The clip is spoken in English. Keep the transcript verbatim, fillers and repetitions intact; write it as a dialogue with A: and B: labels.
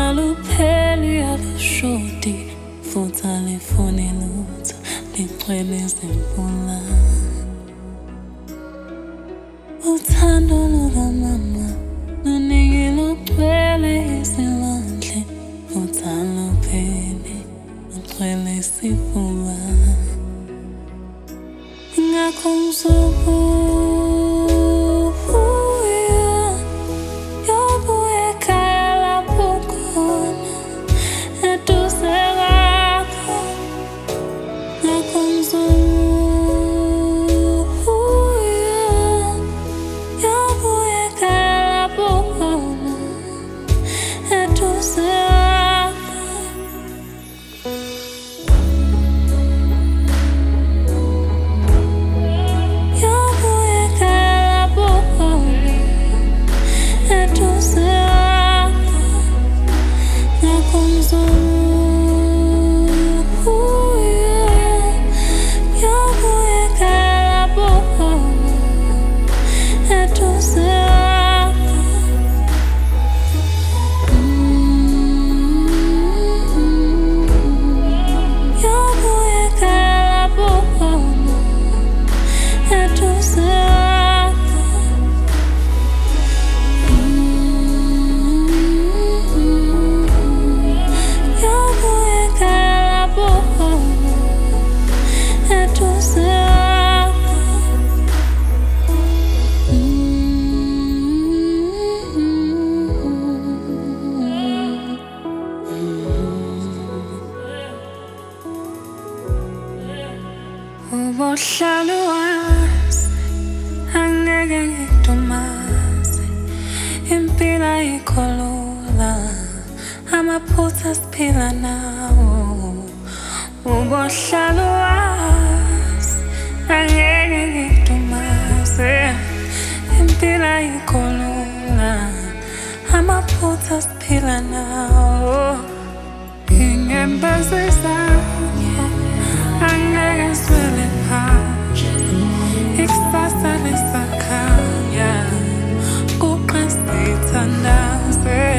A: alupheli alushodi futhi alifuni lutho ligcwele izimvula. Uthando lukamama luningi lugcwele izilwandle futhi alupheli lugcwele isifuba. Ingakho ngizobuya yobuya ekhaya lapho khona eduze kwakho. Ingakho ngizobuya yobuya ekhaya lapho khona eduze kwakho. Ubuhlalu wazi angeke ngikudumaze, impilo ayikho lula, amaphutha siphila nawo. Ubuhlalu wazi angeke ngikudumaze, impilo ayikho lula, amaphutha siphila nawo. Ingembezi zami angeke swele phansi, ikusasa lisakhanya kuqinisa ithandaze.